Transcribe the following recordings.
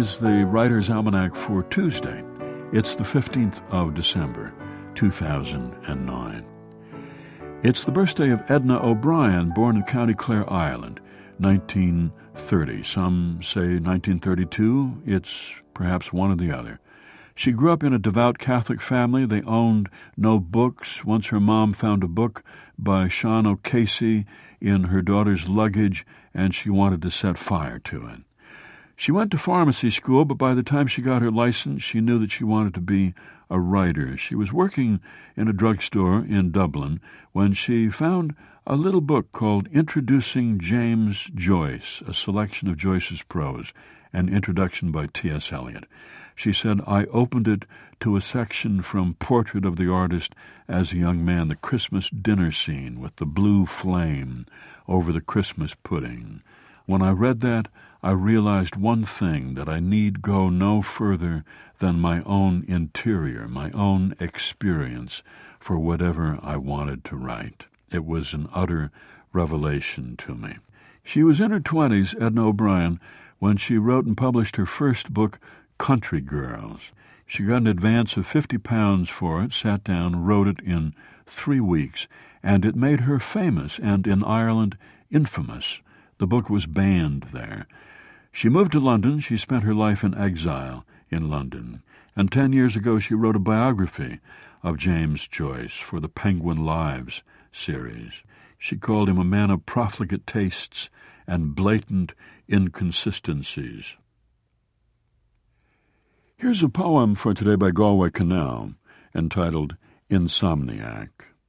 is the Writer's Almanac for Tuesday. It's the 15th of December, 2009. It's the birthday of Edna O'Brien, born in County Clare, Ireland, 1930. Some say 1932. It's perhaps one or the other. She grew up in a devout Catholic family. They owned no books. Once her mom found a book by Sean O'Casey in her daughter's luggage, and she wanted to set fire to it. She went to pharmacy school, but by the time she got her license, she knew that she wanted to be a writer. She was working in a drugstore in Dublin when she found a little book called Introducing James Joyce, a selection of Joyce's prose, an introduction by T.S. Eliot. She said, I opened it to a section from Portrait of the Artist as a Young Man, the Christmas dinner scene with the blue flame over the Christmas pudding. When I read that, I realized one thing, that I need go no further than my own interior, my own experience for whatever I wanted to write. It was an utter revelation to me. She was in her 20s, Edna O'Brien, when she wrote and published her first book, Country Girls. She got an advance of £50 for it, sat down, wrote it in 3 weeks, and it made her famous and, in Ireland, infamous. The book was banned there. She moved to London. She spent her life in exile in London. And 10 years ago, she wrote a biography of James Joyce for the Penguin Lives series. She called him a man of profligate tastes and blatant inconsistencies. Here's a poem for today by Galway Canal, entitled Insomniac.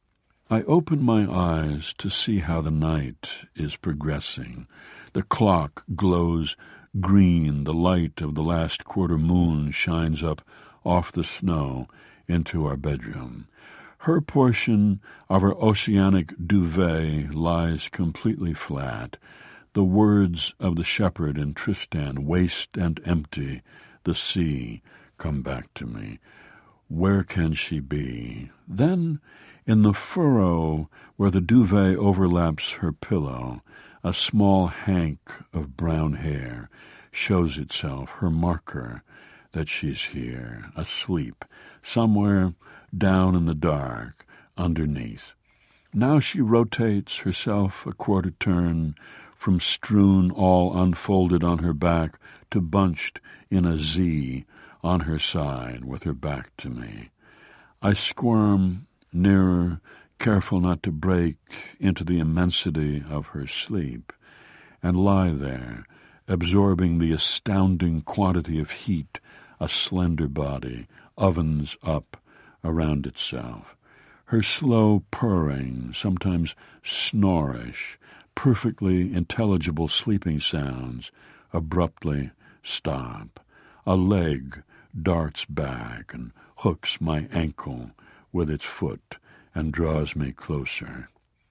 I open my eyes to see how the night is progressing. The clock glows green. The light of the last quarter moon shines up off the snow into our bedroom. Her portion of our oceanic duvet lies completely flat. The words of the shepherd in Tristan, waste and empty, the sea, come back to me. Where can she be? Then, in the furrow where the duvet overlaps her pillow, a small hank of brown hair shows itself, her marker that she's here, asleep, somewhere down in the dark, underneath. Now she rotates herself a quarter turn, from strewn all unfolded on her back to bunched in a Z on her side with her back to me. I squirm nearer, careful not to break into the immensity of her sleep, and lie there, absorbing the astounding quantity of heat a slender body ovens up around itself. Her slow purring, sometimes snorish, perfectly intelligible sleeping sounds abruptly stop. A leg darts back and hooks my ankle with its foot and draws me closer.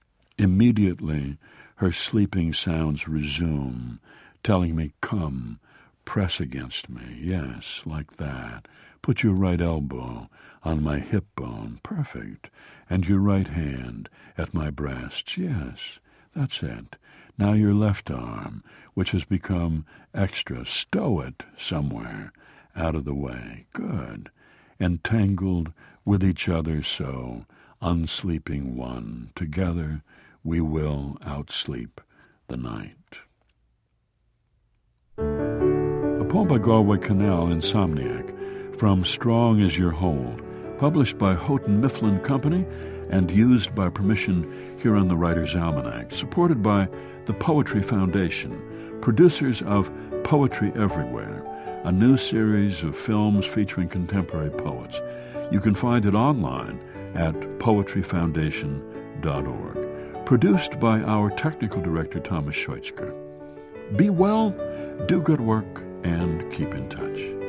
Immediately, her sleeping sounds resume, telling me, come, press against me. Yes, like that. Put your right elbow on my hip bone. Perfect. And your right hand at my breasts. Yes, that's it. Now your left arm, which has become extra, stow it somewhere out of the way. Good. Entangled with each other so, unsleeping one. Together we will outsleep the night. A poem by Galway Canal, Insomniac, from Strong Is Your Hold, published by Houghton Mifflin Company and used by permission here on the Writer's Almanac, supported by the Poetry Foundation, producers of Poetry Everywhere, a new series of films featuring contemporary poets. You can find it online at poetryfoundation.org. Produced by our technical director, Thomas Schweitzker. Be well, do good work, and keep in touch.